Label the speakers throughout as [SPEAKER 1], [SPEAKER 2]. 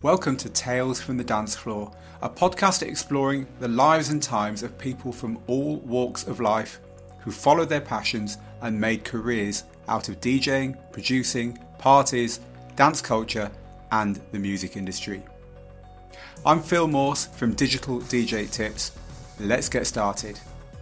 [SPEAKER 1] Welcome to Tales from the Dance Floor, a podcast exploring the lives and times of people from all walks of life who followed their passions and made careers out of DJing, producing, parties, dance culture, and the music industry. I'm Phil Morse from Digital DJ Tips. Let's get started.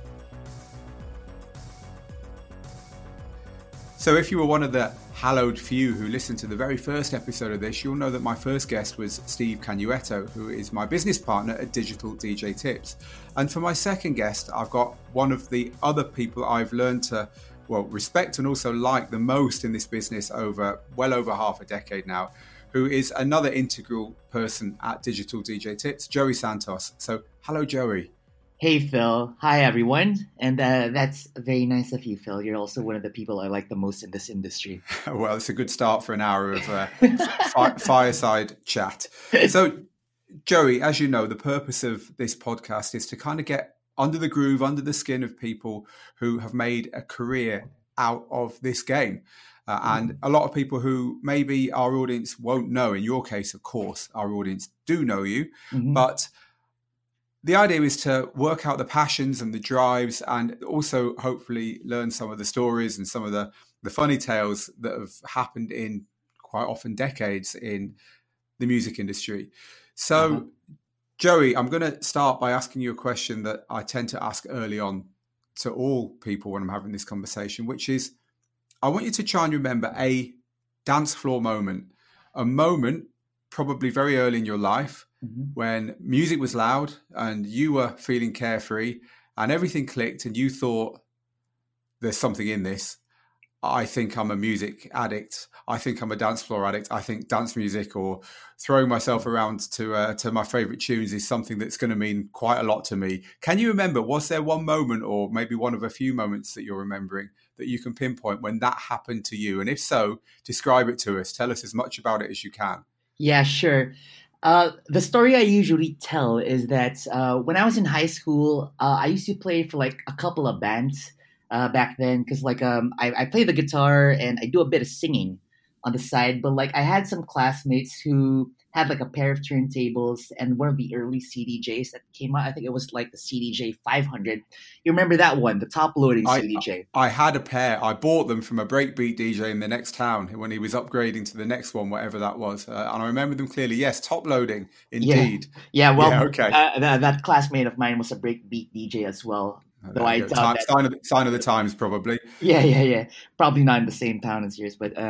[SPEAKER 1] So if you were one of the hallowed few who listened to the very first episode of this, you'll know that my first guest was Steve Canueto, who is my business partner at Digital DJ Tips. And for my second guest, I've got one of the other people I've learned to, respect and also like the most in this business over half a decade now, who is another integral person at Digital DJ Tips, Joey Santos. So hello, Joey.
[SPEAKER 2] Hey, Phil. Hi, everyone. And that's very nice of you, Phil. You're also one of the people I like the most in this industry.
[SPEAKER 1] Well, it's a good start for an hour of fireside chat. So, Joey, as you know, the purpose of this podcast is to kind of get under the groove, under the skin of people who have made a career out of this game. And a lot of people who maybe our audience won't know. In your case, of course, our audience do know you. Mm-hmm. But the idea is to work out the passions and the drives and also hopefully learn some of the stories and some of the funny tales that have happened in quite often decades in the music industry. So, Joey, I'm going to start by asking you a question that I tend to ask early on to all people when I'm having this conversation, which is, I want you to try and remember a dance floor moment, a moment probably very early in your life, when music was loud and you were feeling carefree and everything clicked and you thought, there's something in this. I think I'm a music addict. I think I'm a dance floor addict. I think dance music or throwing myself around to my favorite tunes is something that's going to mean quite a lot to me. Can you remember, was there one moment or maybe one of a few moments that you're remembering that you can pinpoint when that happened to you? And if so, describe it to us. Tell us as much about it as you can.
[SPEAKER 2] Yeah, sure. The story I usually tell is that when I was in high school, I used to play for like a couple of bands back then because I play the guitar and I do a bit of singing on the side. But like I had some classmates who had like a pair of turntables and one of the early CDJs that came out. I think it was like the CDJ 500. You remember that one, the top loading CDJ?
[SPEAKER 1] I had a pair. I bought them from a breakbeat DJ in the next town when he was upgrading to the next one, whatever that was. And I remember them clearly. Yes, top loading, indeed.
[SPEAKER 2] Yeah, okay. That classmate of mine was a breakbeat DJ as well. Though I doubt that.
[SPEAKER 1] Sign of the times, probably.
[SPEAKER 2] Yeah. Probably not in the same town as yours, but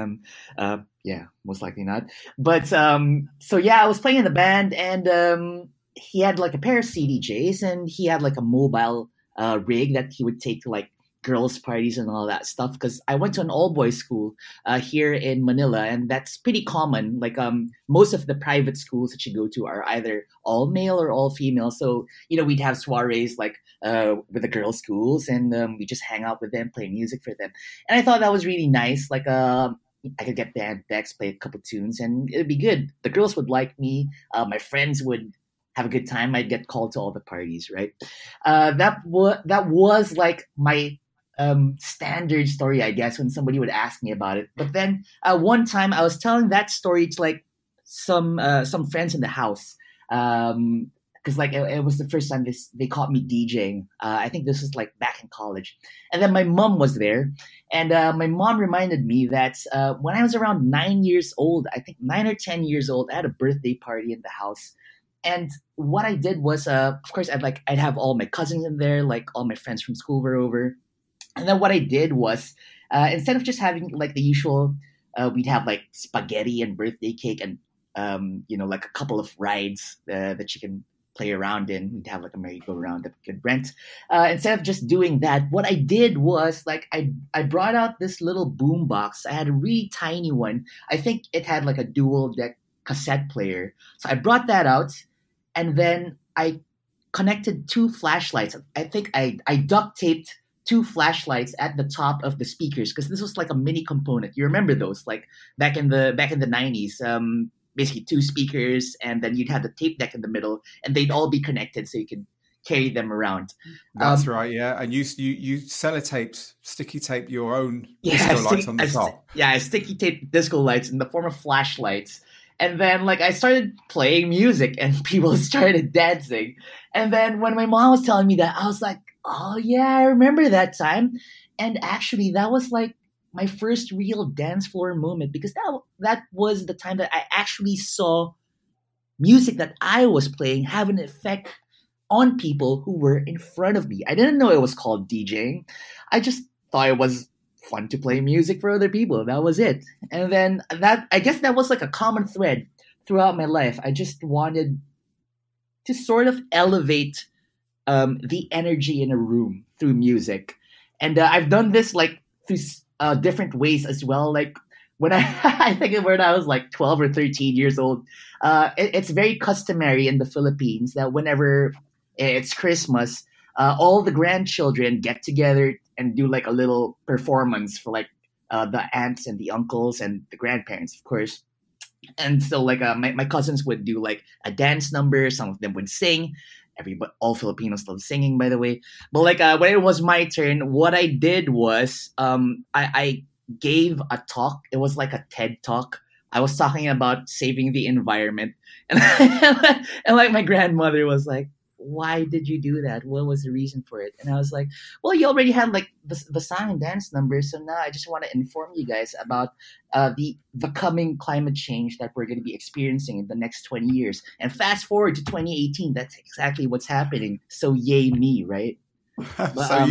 [SPEAKER 2] yeah, most likely not. But so yeah, I was playing in the band, and he had like a pair of CDJs, and he had like a mobile rig that he would take to like girls' parties and all that stuff. Because I went to an all-boys school here in Manila, and that's pretty common. Like most of the private schools that you go to are either all male or all female. So we'd have soirees like with the girls' schools, and we just hang out with them, play music for them. And I thought that was really nice. Like I could get band decks, play a couple tunes, and it'd be good. The girls would like me. My friends would have a good time. I'd get called to all the parties, right? That was like my standard story, I guess, when somebody would ask me about it. But then one time I was telling that story to like some friends in the house. Because like it was the first time they caught me DJing. I think this was like back in college. And then my mom was there. And my mom reminded me that when I was around 9 years old, I think 9 or 10 years old, I had a birthday party in the house. And what I did was, of course, I'd have all my cousins in there, like all my friends from school were over. And then what I did was, instead of just having like the usual, we'd have like spaghetti and birthday cake and, like a couple of rides that you can play around in. We'd have like a merry-go-round that we could rent. Instead of just doing that, what I did was like I brought out this little boom box. I had a really tiny one. I think it had like a dual deck cassette player. So I brought that out, and then I connected 2 flashlights. I think I duct taped 2 flashlights at the top of the speakers because this was like a mini component. You remember those, like back in the 90s. Basically 2 speakers, and then you'd have the tape deck in the middle, and they'd all be connected so you could carry them around.
[SPEAKER 1] That's right, yeah. And you sellotaped, sticky taped your own disco lights on the top.
[SPEAKER 2] I sticky taped disco lights in the form of flashlights. And then like I started playing music and people started dancing. And then when my mom was telling me that, I was like, oh yeah, I remember that time. And actually that was like my first real dance floor moment, because that was the time that I actually saw music that I was playing have an effect on people who were in front of me. I didn't know it was called DJing. I just thought it was fun to play music for other people. That was it. And then I guess that was like a common thread throughout my life. I just wanted to sort of elevate the energy in a room through music. And I've done this like through different ways as well. Like when I think when I was like 12 or 13 years old, it's very customary in the Philippines that whenever it's Christmas, all the grandchildren get together and do like a little performance for like the aunts and the uncles and the grandparents, of course. And so like my cousins would do like a dance number. Some of them would sing. All Filipinos love singing, by the way. But like when it was my turn, what I did was I gave a talk. It was like a TED talk. I was talking about saving the environment, and and like my grandmother was like, why did you do that? What was the reason for it? And I was like, well, you already had like the song and dance numbers, so now I just want to inform you guys about the coming climate change that we're going to be experiencing in the next 20 years. And fast forward to 2018, that's exactly what's happening. So yay me, right? But,
[SPEAKER 1] So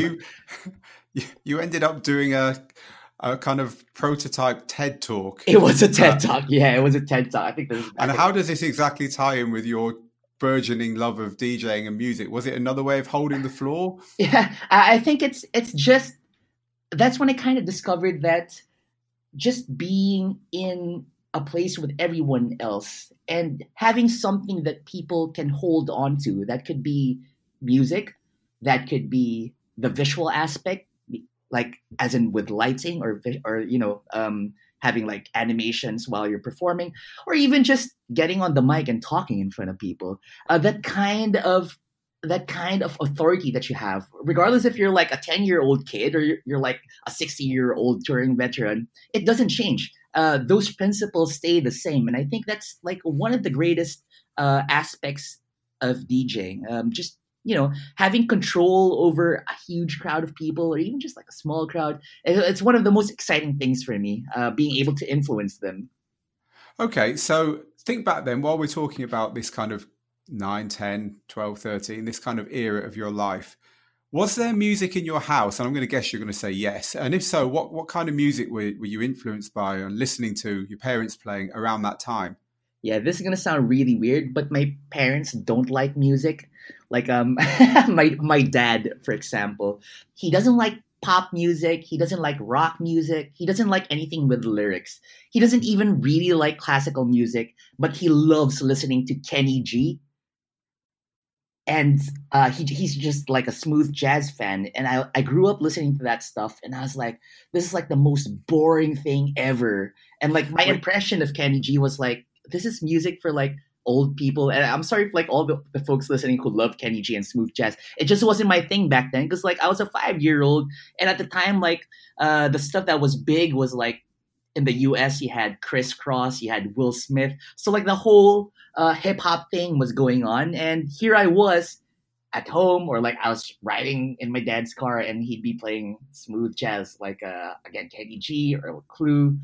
[SPEAKER 1] you ended up doing a kind of prototype TED talk.
[SPEAKER 2] It was a TED talk. Yeah, it was a TED talk. I think there's.
[SPEAKER 1] And how does this exactly tie in with your burgeoning love of DJing and music? Was it another way of holding the floor?
[SPEAKER 2] Yeah, I think it's just that's when I kind of discovered that just being in a place with everyone else and having something that people can hold on to, that could be music, that could be the visual aspect, like as in with lighting or having like animations while you're performing, or even just getting on the mic and talking in front of people. That kind of authority that you have, regardless if you're like a 10-year-old kid or you're like a 60-year-old touring veteran, it doesn't change. Those principles stay the same. And I think that's like one of the greatest aspects of DJing. Just having control over a huge crowd of people or even just like a small crowd. It's one of the most exciting things for me, being able to influence them.
[SPEAKER 1] Okay, so think back then, while we're talking about this kind of 9, 10, 12, 13, this kind of era of your life, was there music in your house? And I'm going to guess you're going to say yes. And if so, what kind of music were you influenced by and listening to, your parents playing around that time?
[SPEAKER 2] Yeah, this is gonna sound really weird, but my parents don't like music. Like my dad, for example, he doesn't like pop music. He doesn't like rock music. He doesn't like anything with lyrics. He doesn't even really like classical music, but he loves listening to Kenny G. And he's just like a smooth jazz fan. And I grew up listening to that stuff, and I was like, this is like the most boring thing ever. And like my impression of Kenny G was like, this is music for like old people. And I'm sorry for like all the folks listening who love Kenny G and smooth jazz. It just wasn't my thing back then, because like I was a 5-year-old, and at the time like the stuff that was big was like in the US you had Criss Cross, you had Will Smith. So like the whole hip hop thing was going on, and here I was at home, or like I was riding in my dad's car and he'd be playing smooth jazz, like again Kenny G, Earl Klugh,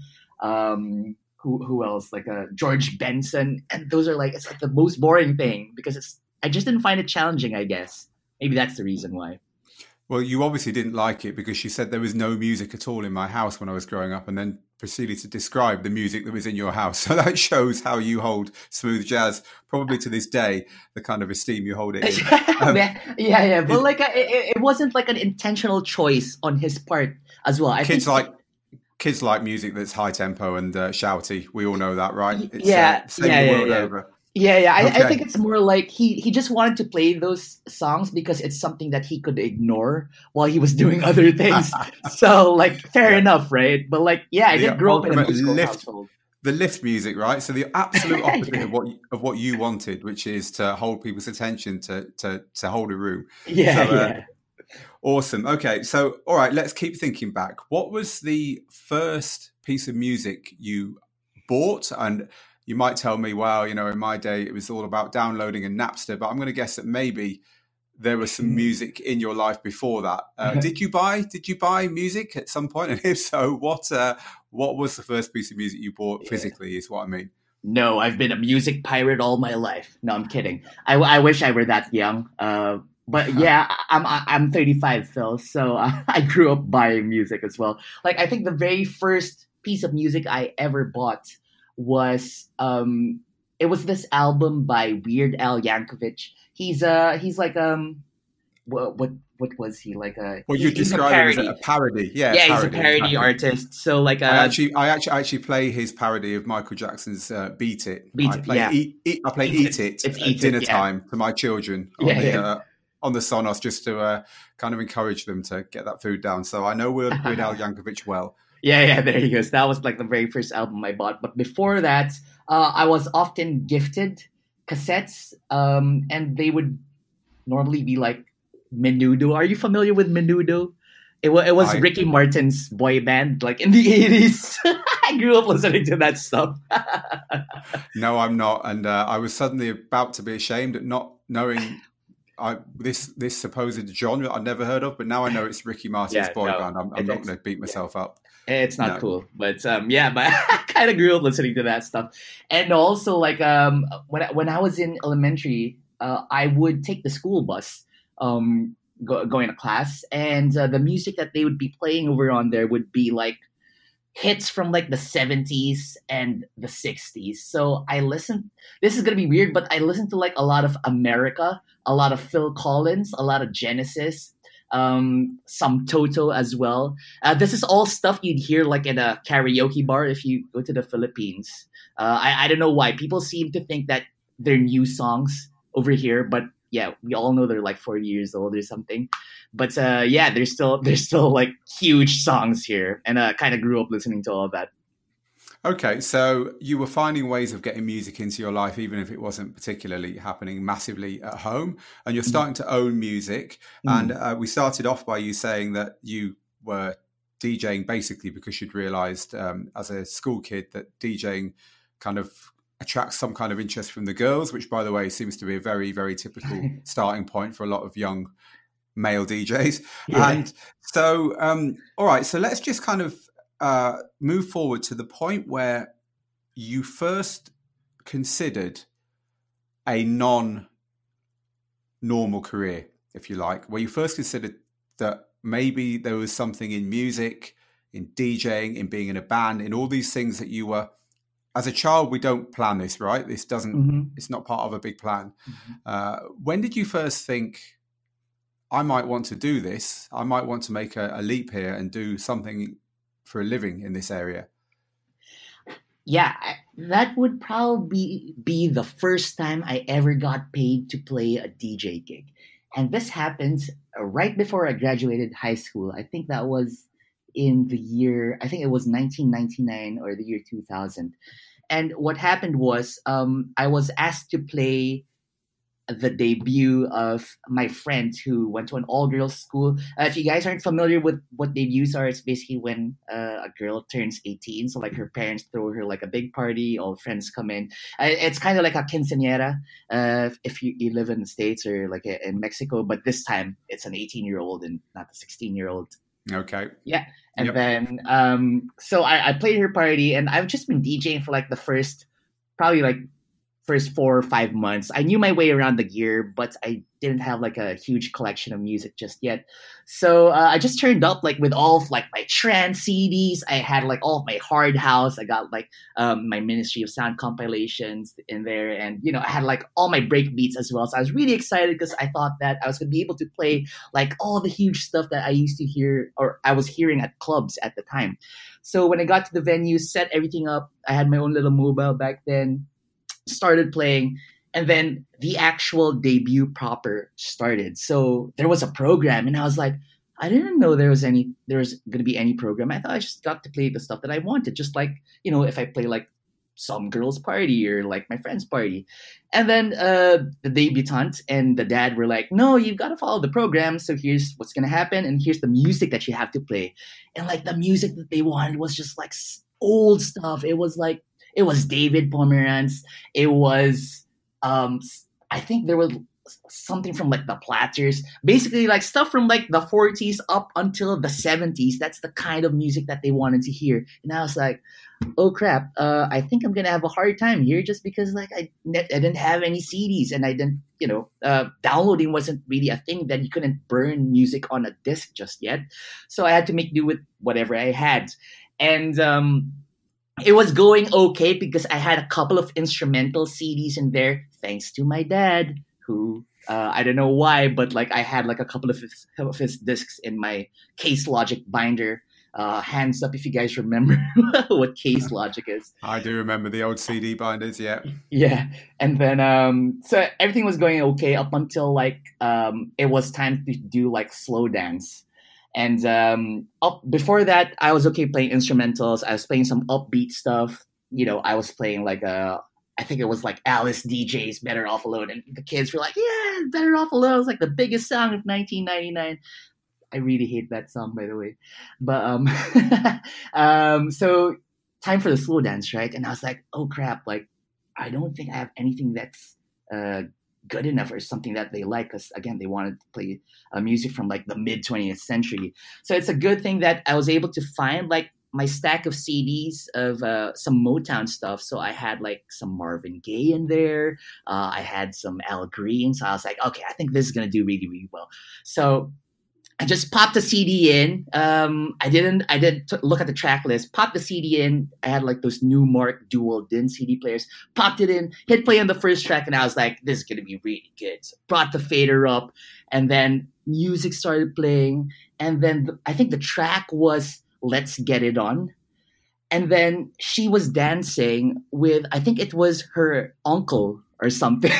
[SPEAKER 2] who else, like George Benson. And those are like, it's like the most boring thing, because I just didn't find it challenging, I guess. Maybe that's the reason why.
[SPEAKER 1] Well, you obviously didn't like it, because you said there was no music at all in my house when I was growing up, and then proceeded to describe the music that was in your house. So that shows how you hold smooth jazz, probably to this day, the kind of esteem you hold it in.
[SPEAKER 2] Yeah. But like it wasn't like an intentional choice on his part as well.
[SPEAKER 1] Kids like music that's high tempo and shouty. We all know that, right?
[SPEAKER 2] It's
[SPEAKER 1] same the world over.
[SPEAKER 2] Yeah. I think it's more like he just wanted to play those songs because it's something that he could ignore while he was doing other things. So like, fair enough, right? But like, I did grow up in a musical household.
[SPEAKER 1] The lift music, right? So the absolute opposite of what you wanted, which is to hold people's attention, to hold a room. Awesome. Okay, so all right, let's keep thinking back. What was the first piece of music you bought? And you might tell me, well, in my day it was all about downloading and Napster, but I'm going to guess that maybe there was some music in your life before that. Did you buy music at some point? And if so, what was the first piece of music you bought physically? Is what I mean.
[SPEAKER 2] No, I've been a music pirate all my life. No, I'm kidding. I wish I were that young. But yeah, I'm 35, Phil. So I grew up buying music as well. Like, I think the very first piece of music I ever bought was it was this album by Weird Al Yankovic. He's like what was he like
[SPEAKER 1] Well, you describe him as a parody. Yeah,
[SPEAKER 2] he's a parody artist. So like
[SPEAKER 1] I actually play his parody of Michael Jackson's "Beat It." I play Eat It at dinner time to my children on the Sonos, just to kind of encourage them to get that food down. So I know Weird Al Yankovic well.
[SPEAKER 2] Yeah, there he goes. That was like the very first album I bought. But before that, I was often gifted cassettes, and they would normally be like Menudo. Are you familiar with Menudo? It was Ricky Martin's boy band, like in the 80s. I grew up listening to that stuff.
[SPEAKER 1] No, I'm not. And I was suddenly about to be ashamed at not knowing this supposed genre I'd never heard of, but now I know it's Ricky Martin's boy band. I'm not going to beat myself up.
[SPEAKER 2] It's not cool, but but I kind of grew up listening to that stuff. And also, like when I was in elementary, I would take the school bus, going to class, and the music that they would be playing over on there would be like hits from like the 70s and the 60s. So I listened. This is gonna be weird, but I listened to like a lot of America, a lot of Phil Collins, a lot of Genesis. Some Toto as well. This is all stuff you'd hear like in a karaoke bar if you go to the Philippines. I don't know why people seem to think that they're new songs over here, but yeah, we all know they're like 40 years old or something. But there's still like huge songs here, and kind of grew up listening to all of that.
[SPEAKER 1] Okay, so you were finding ways of getting music into your life, even if it wasn't particularly happening massively at home, and you're starting to own music. And we started off by you saying that you were DJing basically because you'd realized as a school kid that DJing kind of attracts some kind of interest from the girls, which, by the way, seems to be a very, very typical starting point for a lot of young male DJs. Yeah. And so, all right, so let's just kind of move forward to the point where you first considered a non-normal career, if you like, where you first considered that maybe there was something in music, in DJing, in being in a band, in all these things that you were. As a child, we don't plan this, right? This doesn't. It's not part of a big plan. When did you first think, I might want to do this? I might want to make a leap here and do something for a living in this area?
[SPEAKER 2] Yeah, that would probably be the first time I ever got paid to play a DJ gig. And this happened right before I graduated high school. I think that was in the year, I think it was 1999 or the year 2000. And what happened was I was asked to play the debut of my friend who went to an all-girls school. If you guys aren't familiar with what debuts are, it's basically when a girl turns 18. So like her parents throw her like a big party, all friends come in. It's kind of like a quinceañera if you live in the States or like in Mexico. But this time it's an 18-year-old and not a 16-year-old.
[SPEAKER 1] Okay.
[SPEAKER 2] Yeah. And then so I played her party, and I've just been DJing for like the first 4 or 5 months. I knew my way around the gear, but I didn't have like a huge collection of music just yet. So I just turned up like with all of like my trance CDs. I had like all of my hard house. I got like my Ministry of Sound compilations in there. And, you know, I had like all my break beats as well. So I was really excited because I thought that I was going to be able to play like all the huge stuff that I used to hear or I was hearing at clubs at the time. So when I got to the venue, set everything up, I had my own little mobile back then, started playing, and then the actual debut proper started. So there was a program, and I was like, I didn't know there was going to be any program. I thought I just got to play the stuff that I wanted, just like, you know, if I play like some girl's party or like my friend's party. And then the debutante and the dad were like, no, you've got to follow the program. So here's what's going to happen, and here's the music that you have to play. And like the music that they wanted was just like old stuff. It was like It was David Pomeranz. It was I think there was something from like the Platters, basically like stuff from like the 40s up until the 70s. That's the kind of music that they wanted to hear. And I was like, oh crap, I think I'm gonna have a hard time here, just because like I didn't have any CDs, and I didn't, downloading wasn't really a thing. That you couldn't burn music on a disc just yet, so I had to make do with whatever I had. And it was going okay because I had a couple of instrumental CDs in there, thanks to my dad, who I don't know why, but like I had like a couple of his discs in my Case Logic binder. Hands up if you guys remember what Case Logic is.
[SPEAKER 1] I do remember the old CD binders, yeah.
[SPEAKER 2] Yeah, and then so everything was going okay up until like it was time to do like slow dance. And before that, I was okay playing instrumentals. I was playing some upbeat stuff. I was playing like I think it was like Alice DJ's Better Off Alone. And the kids were like, yeah, Better Off Alone. It was like the biggest song of 1999. I really hate that song, by the way. But so time for the slow dance, right? And I was like, oh crap, like I don't think I have anything that's good enough or something that they like, because again, they wanted to play music from like the mid 20th century. So it's a good thing that I was able to find like my stack of CDs of some Motown stuff. So I had like some Marvin Gaye in there. I had some Al Green. So I was like, okay, I think this is gonna do really, really well. So I just popped the CD in. I didn't look at the track list. Popped the CD in. I had like those Newmark dual DIN CD players. Popped it in, hit play on the first track, and I was like, this is going to be really good. So brought the fader up, and then music started playing. And then I think the track was Let's Get It On. And then she was dancing with, I think it was her uncle or something.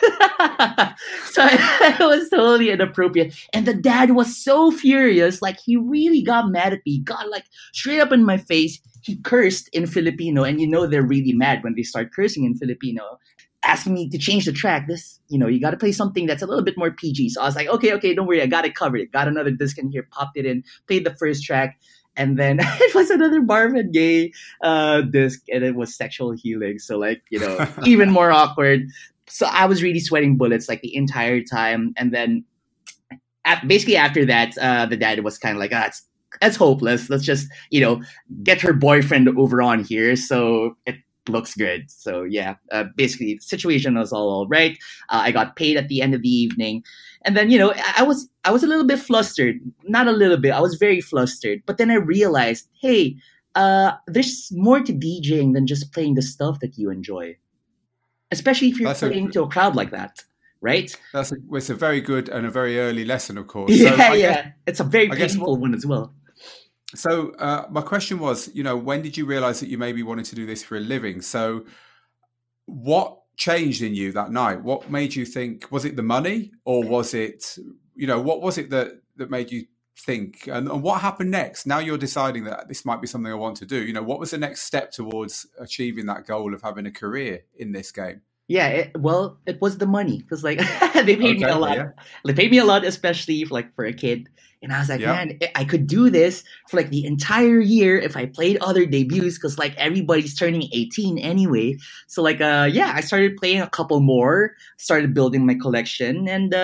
[SPEAKER 2] So it was totally inappropriate. And the dad was so furious. Like, he really got mad at me. Got like straight up in my face. He cursed in Filipino. And they're really mad when they start cursing in Filipino. Asking me to change the track. You got to play something that's a little bit more PG. So I was like, okay, don't worry. I got it covered. Got another disc in here. Popped it in. Played the first track. And then it was another Marvin Gaye disc. And it was Sexual Healing. So like, even more awkward. So I was really sweating bullets like the entire time. And then basically after that, the dad was kind of like, that's hopeless. Let's just, get her boyfriend over on here. So it looks good. So yeah, basically the situation was all right. I got paid at the end of the evening. And then, I was a little bit flustered. Not a little bit. I was very flustered. But then I realized, hey, there's more to DJing than just playing the stuff that you enjoy. Especially if you're playing to a crowd like that, right?
[SPEAKER 1] It's a very good and a very early lesson, of course.
[SPEAKER 2] Yeah. It's a very painful one as well.
[SPEAKER 1] So my question was, when did you realize that you maybe wanted to do this for a living? So what changed in you that night? What made you think, was it the money, or was it, what was it that made you think? And what happened next? Now you're deciding that this might be something I want to do. What was the next step towards achieving that goal of having a career in this game?
[SPEAKER 2] Yeah, it was the money, because like they paid me a lot. Yeah. They paid me a lot, especially for a kid. And I was like, man, I could do this for like the entire year if I played other debuts, because like everybody's turning 18 anyway. So like, I started playing a couple more, started building my collection, and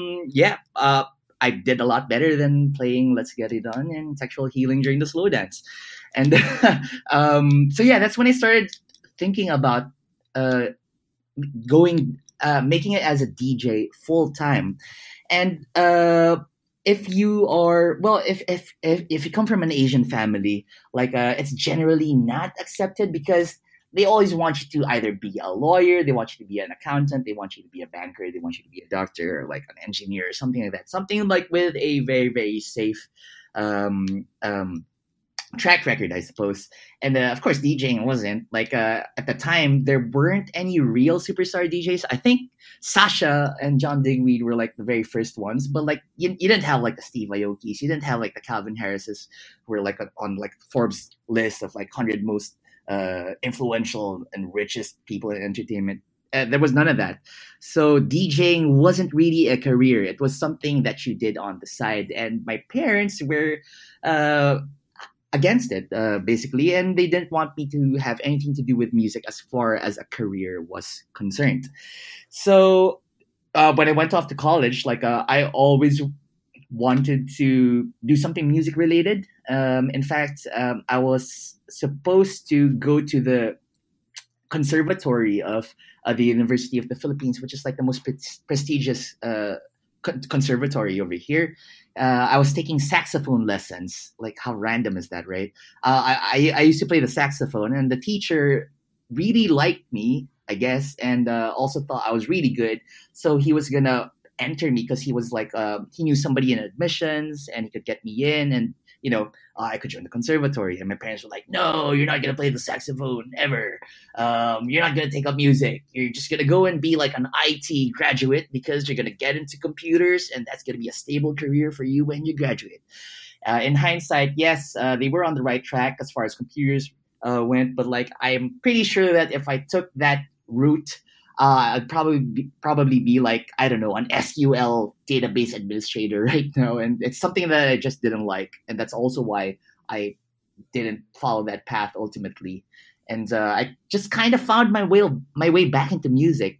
[SPEAKER 2] I did a lot better than playing Let's Get It On and Sexual Healing during the slow dance. And that's when I started thinking about making it as a DJ full time. And if you are, if you come from an Asian family, like it's generally not accepted, because they always want you to either be a lawyer, they want you to be an accountant, they want you to be a banker, they want you to be a doctor, or like an engineer, or something like that. Something like with a very, very safe track record, I suppose. And of course, DJing wasn't. Like at the time, there weren't any real superstar DJs. I think Sasha and John Digweed were like the very first ones, but like you didn't have like the Steve Aoki's, you didn't have like the Calvin Harris's, who were like on like Forbes list of like 100 most influential and richest people in entertainment. There was none of that. So DJing wasn't really a career. It was something that you did on the side. And my parents were against it, basically, and they didn't want me to have anything to do with music as far as a career was concerned. So when I went off to college, I always wanted to do something music related. In fact, I was supposed to go to the conservatory of the University of the Philippines, which is like the most prestigious conservatory over here. I was taking saxophone lessons. Like, how random is that, right? I used to play the saxophone, and the teacher really liked me, I guess, and also thought I was really good. So he was gonna enter me because he was like, he knew somebody in admissions, and he could get me in, and I could join the conservatory. And my parents were like, "No, you're not gonna play the saxophone ever. You're not gonna take up music. You're just gonna go and be like an IT graduate because you're gonna get into computers, and that's gonna be a stable career for you when you graduate." In hindsight, yes, they were on the right track as far as computers went, but like, I'm pretty sure that if I took that route, I'd probably be like, I don't know, an SQL database administrator right now, and it's something that I just didn't like, and that's also why I didn't follow that path ultimately. And I just kind of found my way back into music.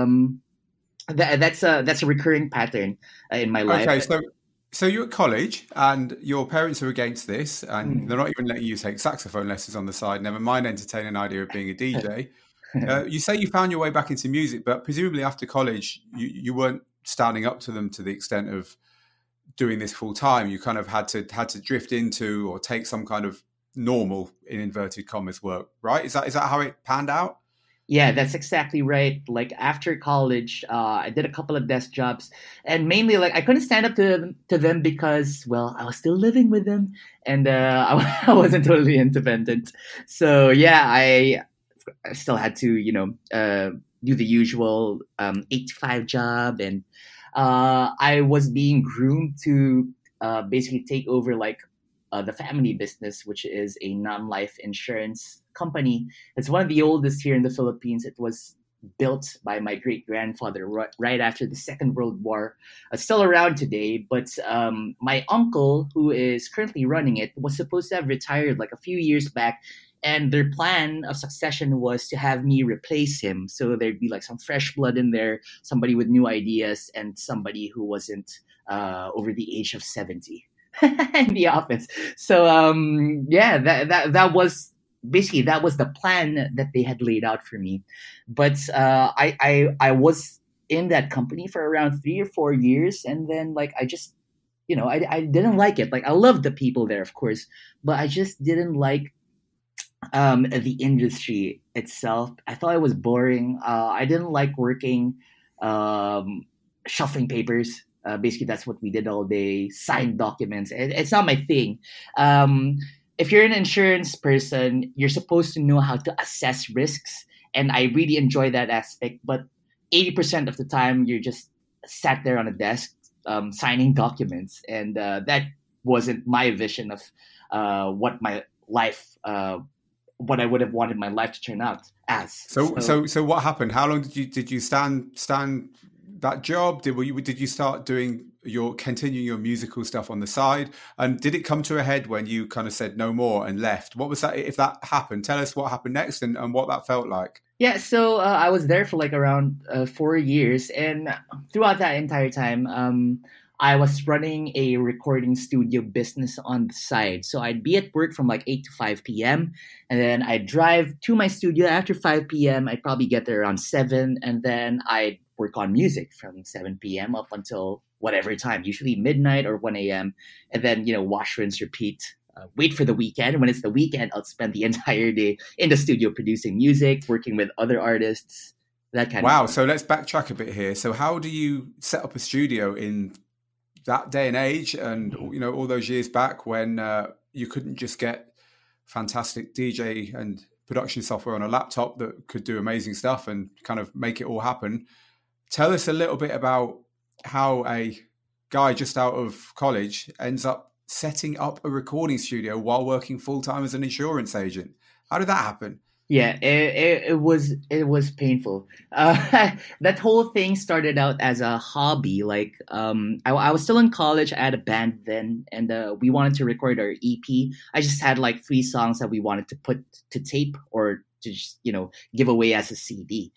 [SPEAKER 2] That's a recurring pattern in my life.
[SPEAKER 1] Okay, so you're at college and your parents are against this, and they're not even letting you take saxophone lessons on the side. Never mind entertaining the idea of being a DJ. You say you found your way back into music, but presumably after college, you weren't standing up to them to the extent of doing this full time. You kind of had to drift into or take some kind of normal, in inverted commas, work, right? Is that how it panned out?
[SPEAKER 2] Yeah, that's exactly right. Like, after college, I did a couple of desk jobs, and mainly like I couldn't stand up to them because, well, I was still living with them, and I wasn't totally independent. So yeah, I still had to, do the usual 8 to 5 job, and I was being groomed to basically take over like the family business, which is a non-life insurance company. It's one of the oldest here in the Philippines. It was built by my great grandfather right after the Second World War. It's still around today, but my uncle, who is currently running it, was supposed to have retired like a few years back. And their plan of succession was to have me replace him. So there'd be like some fresh blood in there, somebody with new ideas, and somebody who wasn't over the age of 70 in the office. So yeah, that was basically, that was the plan that they had laid out for me. But I was in that company for around 3 or 4 years, and then like I just, I didn't like it. Like, I loved the people there, of course, but I just didn't like the industry itself. I thought it was boring. I didn't like working, shuffling papers. Basically, that's what we did all day. Signed documents. It's not my thing. If you're an insurance person, you're supposed to know how to assess risks, and I really enjoy that aspect. But 80% of the time, you're just sat there on a desk signing documents, and that wasn't my vision of what my life. What I would have wanted my life to turn out as.
[SPEAKER 1] So what happened? How long did you stand that job? Did you start doing continuing your musical stuff on the side? And did it come to a head when you kind of said no more and left? What was that? If that happened, tell us what happened next and what that felt like.
[SPEAKER 2] Yeah, so I was there for like around 4 years, and throughout that entire time, I was running a recording studio business on the side. So I'd be at work from like 8 to 5 p.m. And then I'd drive to my studio after 5 p.m. I'd probably get there around 7. And then I'd work on music from 7 p.m. up until whatever time, usually midnight or 1 a.m. And then, wash, rinse, repeat. Wait for the weekend. When it's the weekend, I'll spend the entire day in the studio producing music, working with other artists, that kind of
[SPEAKER 1] Wow.
[SPEAKER 2] stuff.
[SPEAKER 1] So let's backtrack a bit here. So how do you set up a studio in that day and age, and all those years back when you couldn't just get fantastic DJ and production software on a laptop that could do amazing stuff and kind of make it all happen? Tell us a little bit about how a guy just out of college ends up setting up a recording studio while working full-time as an insurance agent. How did that happen?
[SPEAKER 2] Yeah, it was painful. That whole thing started out as a hobby. Like, I was still in college. I had a band then, and we wanted to record our EP. I just had like 3 songs that we wanted to put to tape or to just give away as a CD.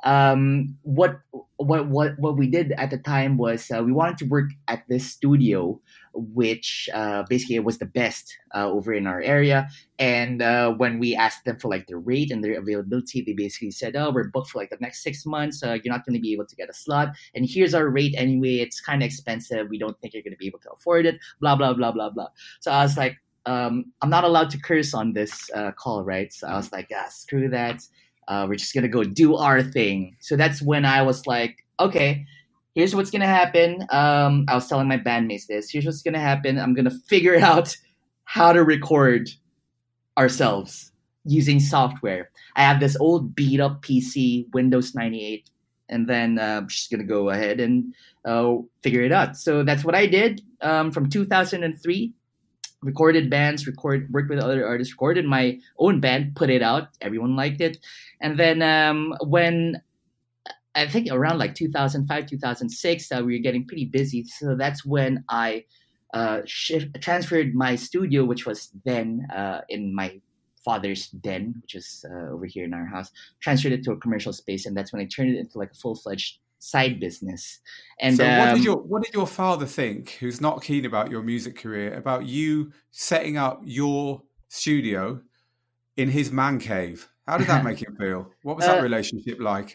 [SPEAKER 2] What we did at the time was we wanted to work at this studio, which basically it was the best over in our area. And when we asked them for like their rate and their availability, they basically said, "Oh, we're booked for like the next 6 months. You're not going to be able to get a slot. And here's our rate anyway. It's kind of expensive. We don't think you're going to be able to afford it. Blah blah blah blah blah." So I was like, I'm not allowed to curse on this call, right? So I was like, "Yeah, screw that. We're just gonna go do our thing." So that's when I was like, "Okay, here's what's gonna happen." I was telling my bandmates this. Here's what's gonna happen. I'm gonna figure out how to record ourselves using software. I have this old beat up PC, Windows 98, and then I'm just gonna go ahead and figure it out. So that's what I did from 2003. Recorded bands, worked with other artists, recorded my own band, put it out. Everyone liked it, and then when I think around like 2005, 2006, we were getting pretty busy. So that's when I transferred my studio, which was then in my father's den, which is over here in our house, transferred it to a commercial space, and that's when I turned it into like a full-fledged side business. And
[SPEAKER 1] so what did your father think, who's not keen about your music career, about you setting up your studio in his man cave? How did that make him feel? What was that relationship like?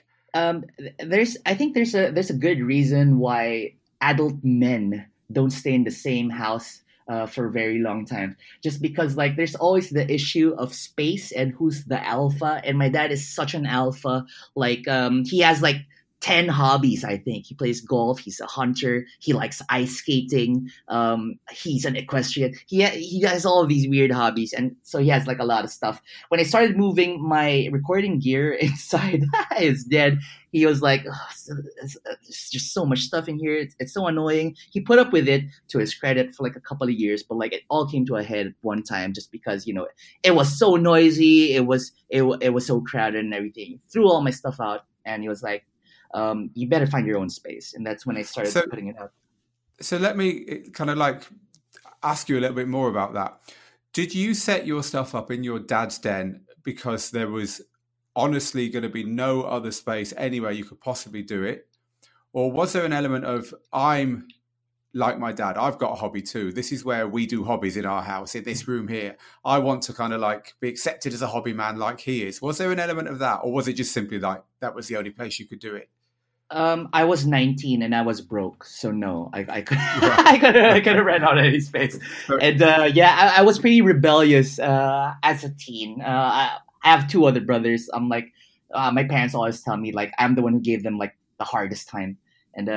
[SPEAKER 2] I think there's a good reason why adult men don't stay in the same house for a very long time. Just because like there's always the issue of space and who's the alpha. And my dad is such an alpha. Like he has like 10 hobbies, I think. He plays golf. He's a hunter. He likes ice skating. He's an equestrian. He has all of these weird hobbies. And so he has like a lot of stuff. When I started moving my recording gear inside his den, he was like, "Oh, there's just so much stuff in here. It's so annoying." He put up with it, to his credit, for like a couple of years. But like it all came to a head at one time just because, it was so noisy. It was so crowded and everything. He threw all my stuff out. And he was like, "You better find your own space." And that's when I started putting it out.
[SPEAKER 1] So let me kind of like ask you a little bit more about that. Did you set your stuff up in your dad's den because there was honestly going to be no other space anywhere you could possibly do it? Or was there an element of, I'm like my dad, I've got a hobby too. This is where we do hobbies in our house, in this room here. I want to kind of like be accepted as a hobby man like he is. Was there an element of that? Or was it just simply like that was the only place you could do it?
[SPEAKER 2] I was 19 and I was broke, so no, I could I couldn't rent out any space. And I was pretty rebellious as a teen. I have 2 other brothers. I'm like, my parents always tell me like I'm the one who gave them like the hardest time. And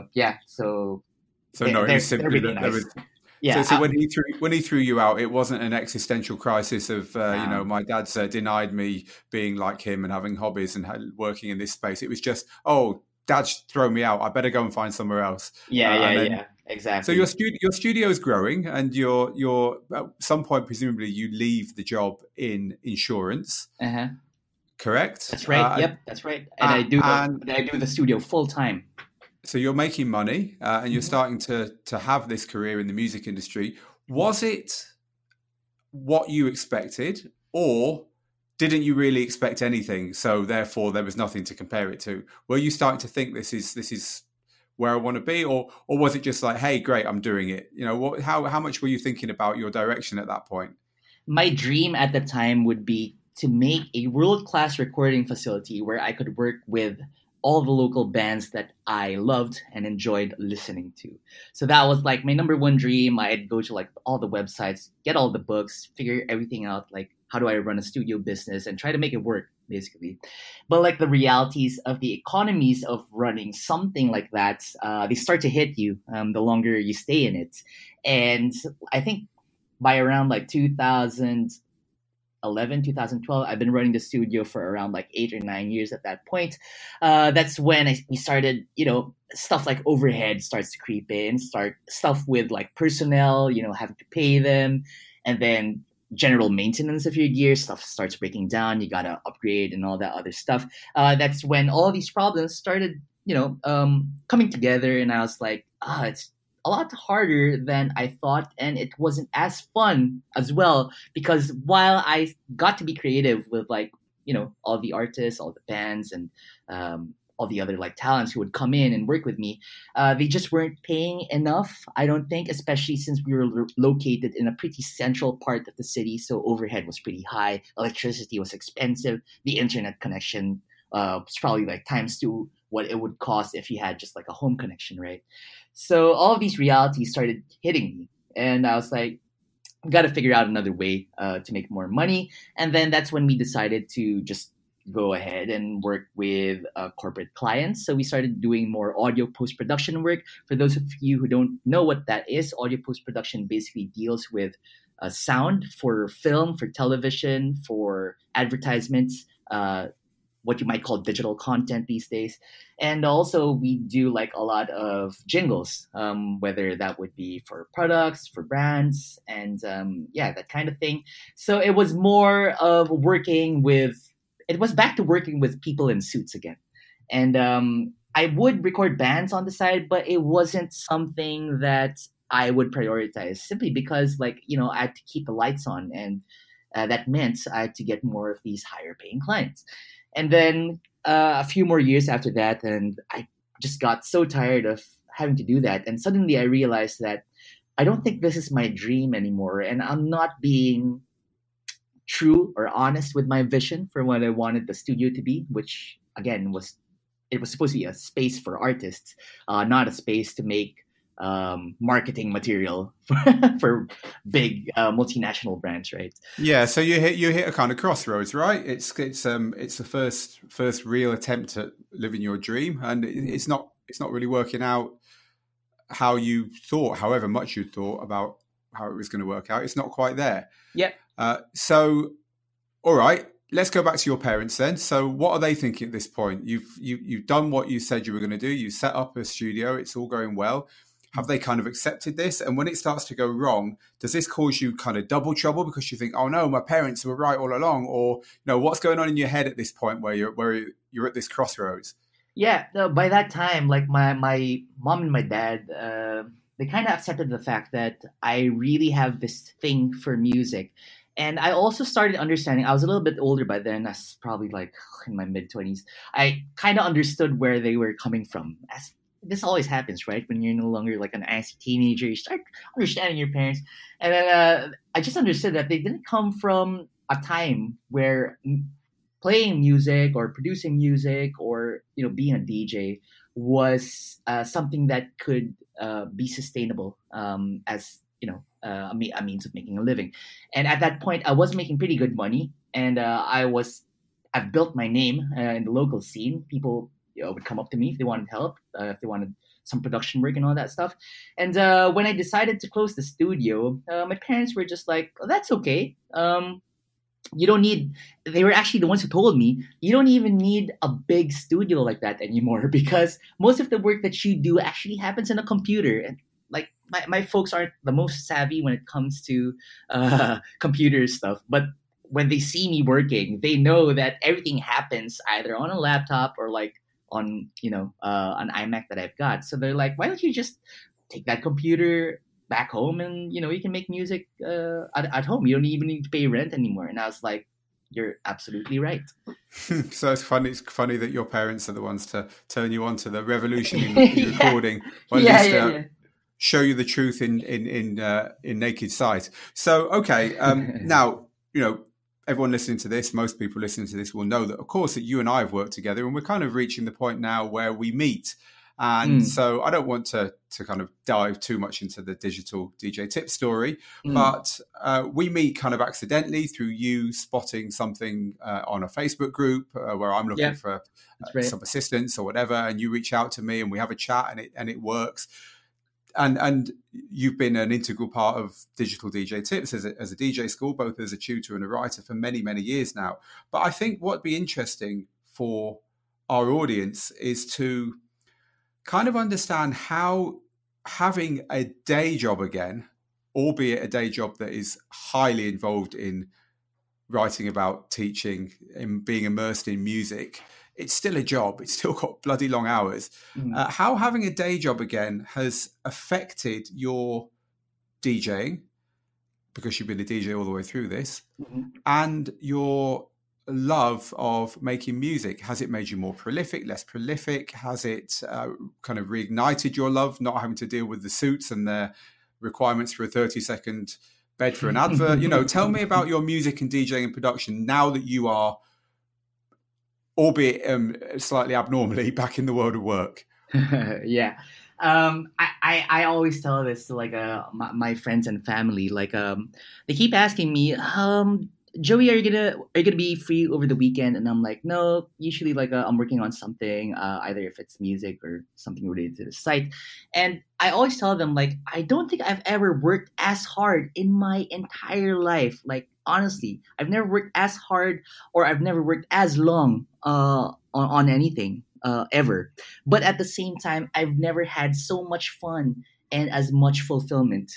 [SPEAKER 2] so
[SPEAKER 1] no, it was simply
[SPEAKER 2] really nice.
[SPEAKER 1] There was. Yeah. So when he threw you out, it wasn't an existential crisis of my dad's denied me being like him and having hobbies and working in this space. It was just, oh, Dad's thrown me out. I better go and find somewhere else.
[SPEAKER 2] Yeah, exactly.
[SPEAKER 1] So your studio is growing, and you're at some point presumably you leave the job in insurance. Correct?
[SPEAKER 2] That's right. Yep, that's right. And I do the studio full time.
[SPEAKER 1] So you're making money, and you're starting to have this career in the music industry. Was it what you expected, or didn't you really expect anything? So therefore, there was nothing to compare it to. Were you starting to think this is where I want to be, or was it just like, hey, great, I'm doing it? How much were you thinking about your direction at that point?
[SPEAKER 2] My dream at the time would be to make a world-class recording facility where I could work with all the local bands that I loved and enjoyed listening to. So that was like my number one dream. I'd go to like all the websites, get all the books, figure everything out, like how do I run a studio business and try to make it work, basically. But like the realities of the economies of running something like that, they start to hit you the longer you stay in it. And I think by around like 2011, 2012, I've been running the studio for around like 8 or 9 years at that point. That's when we started, stuff like overhead starts to creep in, stuff with like personnel, having to pay them. And then general maintenance of your gear. Stuff starts breaking down. You gotta upgrade and all that other stuff. That's when all these problems started, coming together, and I was like, it's a lot harder than I thought, and it wasn't as fun as well, because while I got to be creative with, like, all the artists, all the bands, and all the other, like, talents who would come in and work with me, they just weren't paying enough, I don't think, especially since we were located in a pretty central part of the city. So overhead was pretty high, electricity was expensive, the internet connection was probably like times two what it would cost if you had just like a home connection, right? So all of these realities started hitting me, and I was like, got to figure out another way to make more money. And then that's when we decided to just go ahead and work with corporate clients. So we started doing more audio post-production work. For those of you who don't know what that is, audio post-production basically deals with sound for film, for television, for advertisements, what you might call digital content these days. And also we do like a lot of jingles, whether that would be for products, for brands, and that kind of thing. So it was more of it was back to working with people in suits again. And I would record bands on the side, but it wasn't something that I would prioritize, simply because, like, I had to keep the lights on, and that meant I had to get more of these higher paying clients. And then a few more years after that, and I just got so tired of having to do that. And suddenly I realized that I don't think this is my dream anymore. And I'm not being true or honest with my vision for what I wanted the studio to be, which again was supposed to be a space for artists, not a space to make marketing material for big multinational brands, right?
[SPEAKER 1] Yeah, so you hit a kind of crossroads, right? It's the first real attempt at living your dream, and it's not really working out how you thought, however much you thought about how it was going to work out. It's not quite there.
[SPEAKER 2] Yep.
[SPEAKER 1] So, all right, let's go back to your parents then. So what are they thinking at this point? You've done what you said you were going to do. You set up a studio. It's all going well. Have they kind of accepted this? And when it starts to go wrong, does this cause you kind of double trouble because you think, oh no, my parents were right all along? Or, what's going on in your head at this point where you're at this crossroads?
[SPEAKER 2] Yeah, by that time, like my mom and my dad, they kind of accepted the fact that I really have this thing for music. And I also started understanding, I was a little bit older by then, I was probably like in my mid-20s. I kind of understood where they were coming from. As this always happens, right? When you're no longer like an angsty teenager, you start understanding your parents. And then I just understood that they didn't come from a time where playing music or producing music or being a DJ was something that could be sustainable as a means of making a living. And at that point, I was making pretty good money, and I've built my name in the local scene. People would come up to me if they wanted help, if they wanted some production work and all that stuff. And when I decided to close the studio, my parents were just like, oh, that's okay. They were actually the ones who told me, you don't even need a big studio like that anymore, because most of the work that you do actually happens in a computer. And like my folks aren't the most savvy when it comes to computer stuff, but when they see me working, they know that everything happens either on a laptop or like on an iMac that I've got. So they're like, why don't you just take that computer back home and you can make music at home. You don't even need to pay rent anymore. And I was like, you're absolutely right.
[SPEAKER 1] So it's funny that your parents are the ones to turn you on to the revolution in recording, or at least show you the truth in naked sight. So okay, now everyone listening to this, most people listening to this will know that, of course, that you and I have worked together, and we're kind of reaching the point now where we meet. And so I don't want to kind of dive too much into the digital DJ tip story, but we meet kind of accidentally through you spotting something on a Facebook group where I'm looking for some assistance or whatever, and you reach out to me and we have a chat and it works. And you've been an integral part of Digital DJ Tips as a DJ school, both as a tutor and a writer for many, many years now. But I think what'd be interesting for our audience is to kind of understand how having a day job again albeit a day job that is highly involved in writing about teaching and being immersed in music, it's still a job. It's still got bloody long hours. How having a day job again has affected your DJing, because you've been a DJ all the way through this, and your love of making music? Has it made you more prolific, less prolific? Has it kind of reignited your love, not having to deal with the suits and their requirements for a 30-second bed for an advert? Tell me about your music and DJing and production now that you are, albeit slightly abnormally, back in the world of work.
[SPEAKER 2] Yeah. I always tell this to like my friends and family. Like they keep asking me, Joey, are you gonna be free over the weekend? And I'm like, no. Usually, like I'm working on something, either if it's music or something related to the site. And I always tell them, like, I don't think I've ever worked as hard in my entire life. Like, honestly, I've never worked as hard, or I've never worked as long on anything ever. But at the same time, I've never had so much fun and as much fulfillment.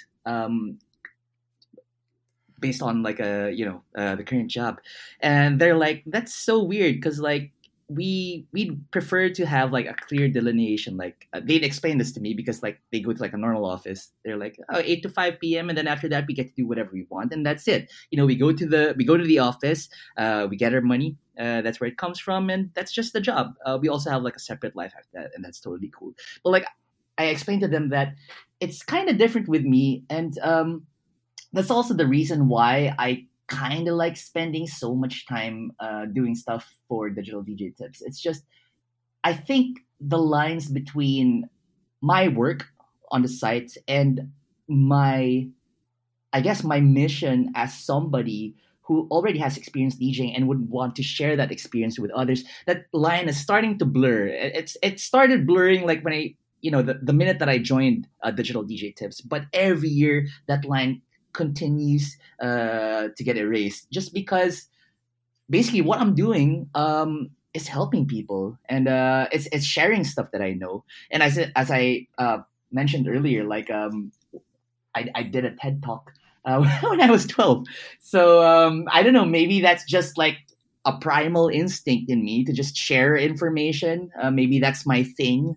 [SPEAKER 2] Based on like the current job. And they're like, that's so weird, because like we'd prefer to have like a clear delineation. Like they'd explain this to me, because like they go to like a normal office, they're like 8 to 5 p.m. and then after that we get to do whatever we want, and that's it. We go to the office, we get our money, that's where it comes from, and that's just the job. We also have like a separate life after that, and that's totally cool. But like I explained to them that it's kind of different with me, and that's also the reason why I kind of like spending so much time doing stuff for Digital DJ Tips. It's just, I think the lines between my work on the site and my mission as somebody who already has experience DJing and would want to share that experience with others, that line is starting to blur. It started blurring like when I, the minute that I joined Digital DJ Tips, but every year that line continues to get erased, just because basically what I'm doing is helping people, and it's sharing stuff that I know. And as I mentioned earlier, like I did a TED talk when I was 12, so I don't know, maybe that's just like a primal instinct in me to just share information. Maybe that's my thing.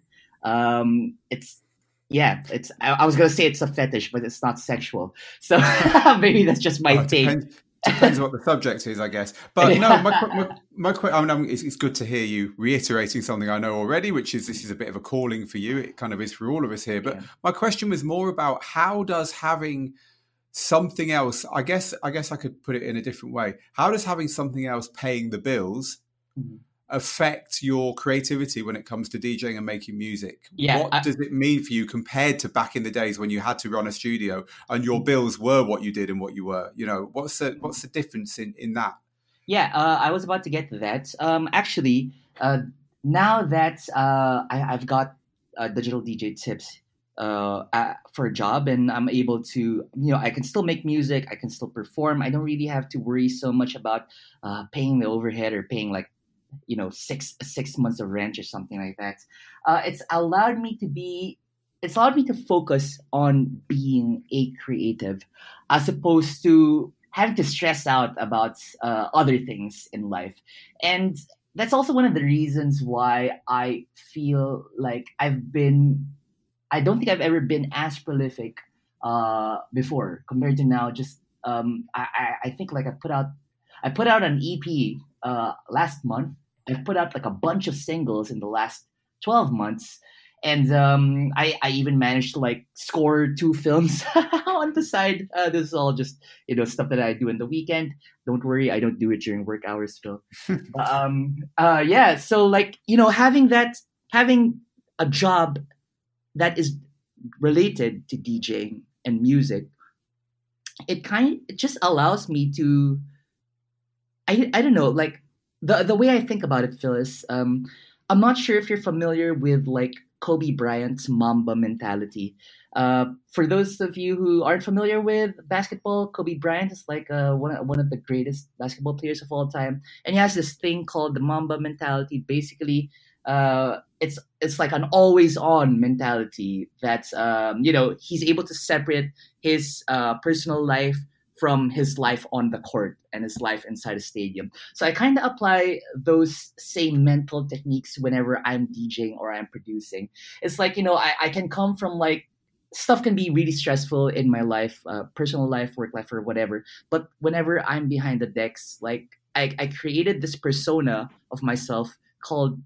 [SPEAKER 2] I was gonna say it's a fetish, but it's not sexual. So maybe that's just my thing.
[SPEAKER 1] Depends what the subject is, I guess. But no, it's good to hear you reiterating something I know already, which is this is a bit of a calling for you. It kind of is for all of us here. But my question was more about, how does having something else, I guess I could put it in a different way. How does having something else paying the bills affect your creativity when it comes to DJing and making music? What does it mean for you compared to back in the days when you had to run a studio and your bills were what you did and what you were? What's the difference in that?
[SPEAKER 2] I was about to get to that. Actually, now that I've got Digital DJ Tips for a job, and I'm able to, I can still make music, I can still perform. I don't really have to worry so much about paying the overhead or paying like 6 months of rent or something like that. It's allowed me to focus on being a creative, as opposed to having to stress out about other things in life. And that's also one of the reasons why I feel like I don't think I've ever been as prolific before compared to now. Just I think like I put out an EP last month. I've put out like a bunch of singles in the last 12 months. And I even managed to like score 2 films on the side. This is all just, stuff that I do in the weekend. Don't worry, I don't do it during work hours, Phil. So like, having a job that is related to DJing and music, it just allows me to, I don't know, like, the way I think about it, Phil, is I'm not sure if you're familiar with like Kobe Bryant's Mamba mentality. For those of you who aren't familiar with basketball, Kobe Bryant is like one of the greatest basketball players of all time, and he has this thing called the Mamba mentality. Basically, It's like an always on mentality. That's he's able to separate his personal life from his life on the court and his life inside a stadium. So I kind of apply those same mental techniques whenever I'm DJing or I'm producing. It's like, I can come from like, stuff can be really stressful in my life, personal life, work life, or whatever. But whenever I'm behind the decks, like I created this persona of myself called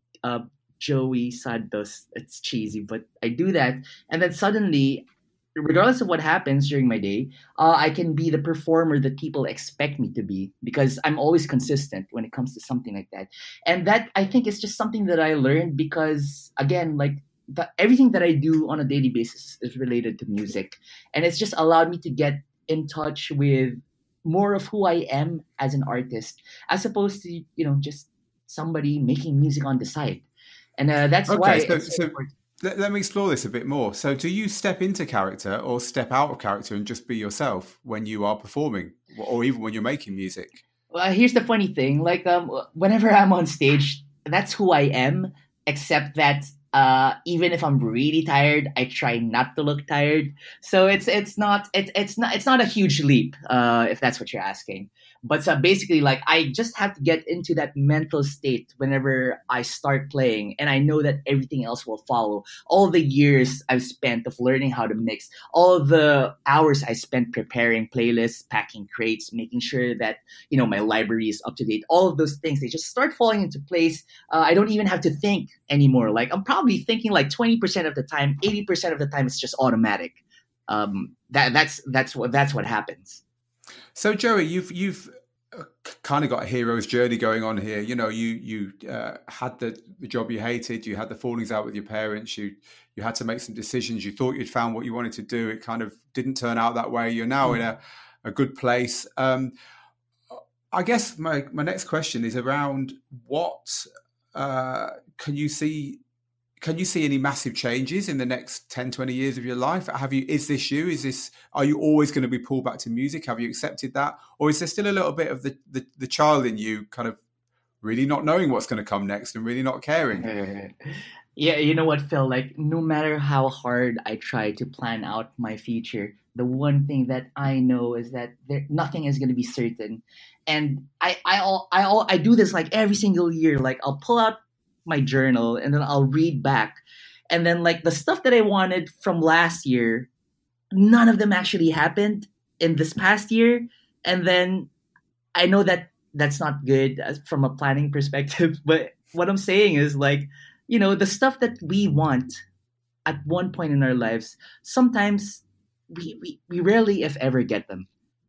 [SPEAKER 2] Joey Santos. It's cheesy, but I do that. And then suddenly, regardless of what happens during my day, I can be the performer that people expect me to be because I'm always consistent when it comes to something like that. And that, I think, is just something that I learned because, again, like everything that I do on a daily basis is related to music. And it's just allowed me to get in touch with more of who I am as an artist, as opposed to, just somebody making music on the side. And that's why.
[SPEAKER 1] So let me explore this a bit more. So do you step into character or step out of character and just be yourself when you are performing or even when you're making music?
[SPEAKER 2] Well, here's the funny thing. Like, whenever I'm on stage, that's who I am, except that even if I'm really tired, I try not to look tired. So it's not a huge leap, if that's what you're asking. But basically, like, I just have to get into that mental state whenever I start playing, and I know that everything else will follow. All the years I've spent of learning how to mix, all the hours I spent preparing playlists, packing crates, making sure that my library is up to date. All of those things, they just start falling into place. I don't even have to think anymore. Like, I'm probably thinking like 20% of the time, 80% of the time, it's just automatic. That's what happens.
[SPEAKER 1] So Joey, you've kind of got a hero's journey going on here. You had the job you hated, you had the fallings out with your parents, you had to make some decisions. You thought you'd found what you wanted to do. It kind of didn't turn out that way. You're now in a good place. I guess my next question is around what can you see any massive changes in the next 10, 20 years of your life? Are you always going to be pulled back to music? Have you accepted that? Or is there still a little bit of the child in you kind of really not knowing what's going to come next and really not caring?
[SPEAKER 2] Yeah, you know what, Phil? Like, no matter how hard I try to plan out my future, the one thing that I know is that nothing is going to be certain. And I do this like every single year. Like, I'll pull out my journal and then I'll read back, and then like the stuff that I wanted from last year, none of them actually happened in this past year. And then I know that that's not good from a planning perspective, but what I'm saying is, like, the stuff that we want at one point in our lives, sometimes we rarely, if ever, get them.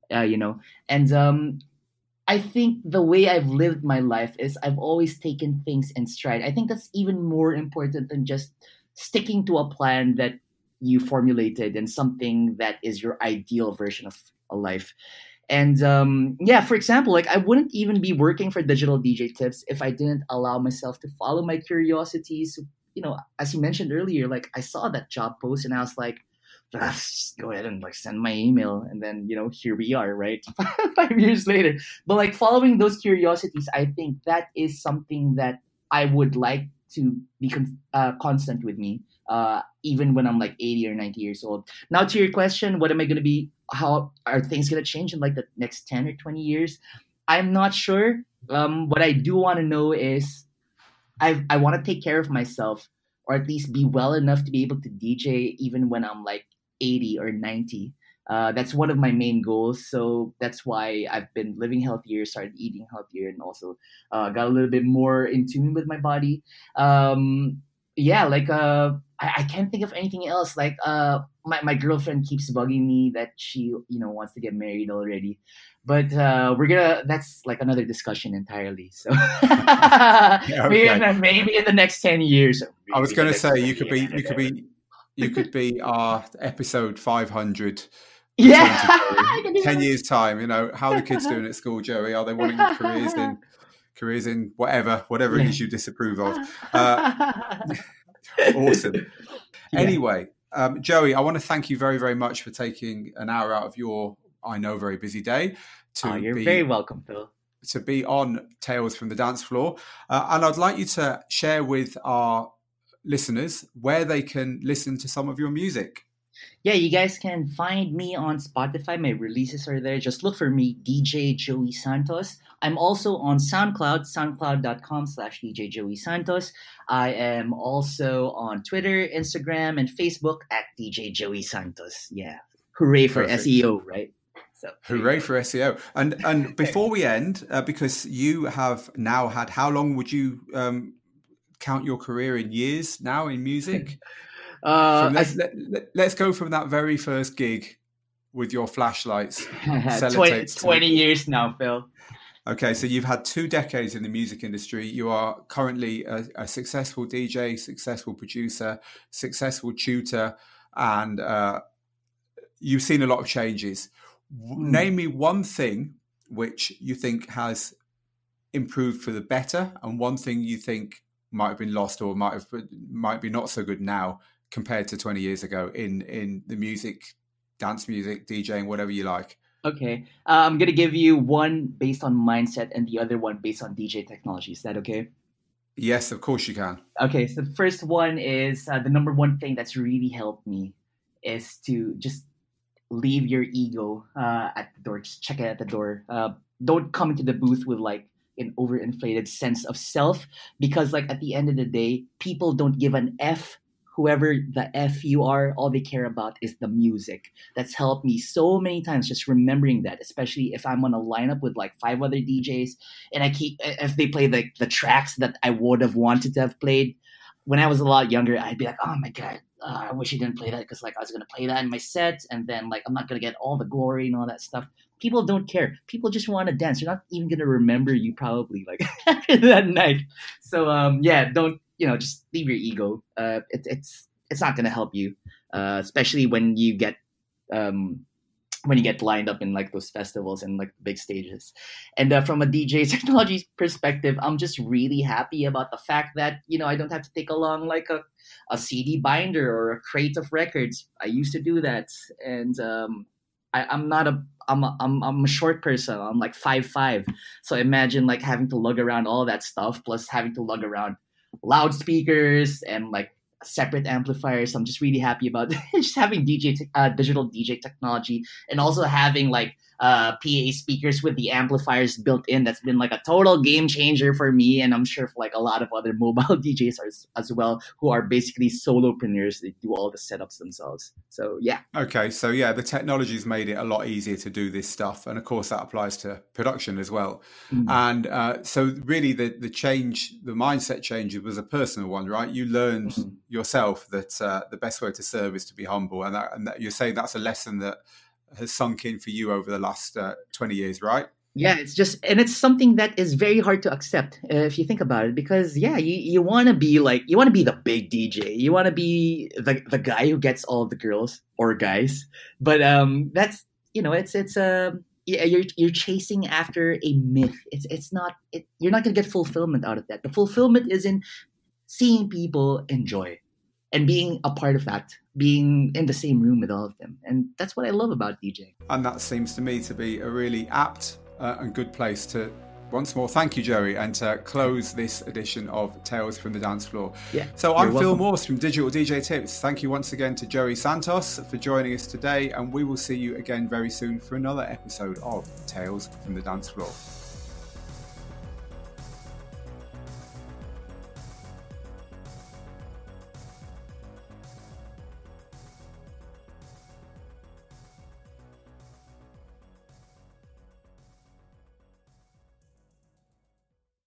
[SPEAKER 2] And I think the way I've lived my life is I've always taken things in stride. I think that's even more important than just sticking to a plan that you formulated and something that is your ideal version of a life. And for example, like, I wouldn't even be working for Digital DJ Tips if I didn't allow myself to follow my curiosities. As you mentioned earlier, like, I saw that job post and I was like, just go ahead and like send my email, and then here we are, right? 5 years later. But like, following those curiosities, I think that is something that I would like to be constant with me, even when I'm like 80 or 90 years old. Now, to your question, what am I going to be? How are things going to change in like the next 10 or 20 years? I'm not sure. What I do want to know is I want to take care of myself, or at least be well enough to be able to DJ even when I'm like 80 or 90. That's one of my main goals. So that's why I've been living healthier, started eating healthier, and also got a little bit more in tune with my body. I can't think of anything else. Like, my girlfriend keeps bugging me that she wants to get married already, but that's like another discussion entirely. So maybe in the next 10 years.
[SPEAKER 1] I was going to say you could be our episode 500.
[SPEAKER 2] Yeah,
[SPEAKER 1] 10 years time. How are the kids doing at school, Joey? Are they wanting careers in whatever it is you disapprove of? Awesome.
[SPEAKER 2] Yeah.
[SPEAKER 1] Anyway, Joey, I want to thank you very, very much for taking an hour out of your, I know, very busy day.
[SPEAKER 2] You're very welcome, Phil.
[SPEAKER 1] to be on Tales from the Dance Floor. And I'd like you to share with our listeners where they can listen to some of your music.
[SPEAKER 2] Yeah, you guys can find me on Spotify. My releases are there. Just look for me, DJ Joey Santos. I'm also on SoundCloud, soundcloud.com/DJ Joey Santos. I am also on Twitter, Instagram, and Facebook at DJ Joey Santos. Yeah. Hooray for
[SPEAKER 1] Perfect.
[SPEAKER 2] SEO, right? So
[SPEAKER 1] hooray for SEO. And before we end, because you have now had, how long would you count your career in years now in music? Let's go from that very first gig with your flashlights.
[SPEAKER 2] 20 years now, Phil.
[SPEAKER 1] Okay, so you've had 2 decades in the music industry. You are currently a successful DJ, successful producer, successful tutor, and you've seen a lot of changes. Name me one thing which you think has improved for the better, and one thing you think might have been lost or might be not so good now compared to 20 years ago in the music, dance music, DJing, whatever you like.
[SPEAKER 2] Okay. I'm going to give you one based on mindset and the other one based on DJ technology. Is that okay?
[SPEAKER 1] Yes, of course you can.
[SPEAKER 2] Okay. So the first one is the number one thing that's really helped me is to just leave your ego at the door. Just check it at the door. Don't come into the booth with like an overinflated sense of self, because like at the end of the day, people don't give an F. Whoever the F you are, all they care about is the music. That's helped me so many times, just remembering that, especially if I'm on a lineup with like 5 other DJs and if they play the tracks that I would have wanted to have played. When I was a lot younger, I'd be like, oh my God, I wish you didn't play that, because like I was going to play that in my set and then like I'm not going to get all the glory and all that stuff. People don't care. People just want to dance. They're not even going to remember you probably like that night. So don't, just leave your ego. It's not going to help you, especially when you get lined up in like those festivals and like big stages. And from a DJ technology perspective, I'm just really happy about the fact that I don't have to take along like a CD binder or a crate of records. I used to do that, and I'm a short person. I'm like 5'5", so imagine like having to lug around all that stuff, plus having to lug around loudspeakers and like separate amplifiers. I'm just really happy about just having digital DJ technology, and also having like PA speakers with the amplifiers built in. That's been like a total game changer for me, and I'm sure for like a lot of other mobile DJs as well, who are basically solopreneurs. They do all the setups themselves. So yeah.
[SPEAKER 1] Okay, so yeah, the technology's made it a lot easier to do this stuff, and of course that applies to production as well. And so really the mindset change was a personal one, right? You learned yourself that the best way to serve is to be humble, and that you're saying that's a lesson that has sunk in for you over the last 20 years, right?
[SPEAKER 2] Yeah, it's something that is very hard to accept if you think about it, because you want to be the big DJ, you want to be the guy who gets all the girls or guys, but that's you're chasing after a myth. You're not gonna get fulfillment out of that. The fulfillment is in seeing people enjoy and being a part of that, being in the same room with all of them. And that's what I love about DJing.
[SPEAKER 1] And that seems to me to be a really apt and good place to, once more, thank you, Joey, and to close this edition of Tales from the Dance Floor.
[SPEAKER 2] Yeah.
[SPEAKER 1] So I'm Phil Morse from Digital DJ Tips. Thank you once again to Joey Santos for joining us today, and we will see you again very soon for another episode of Tales from the Dance Floor.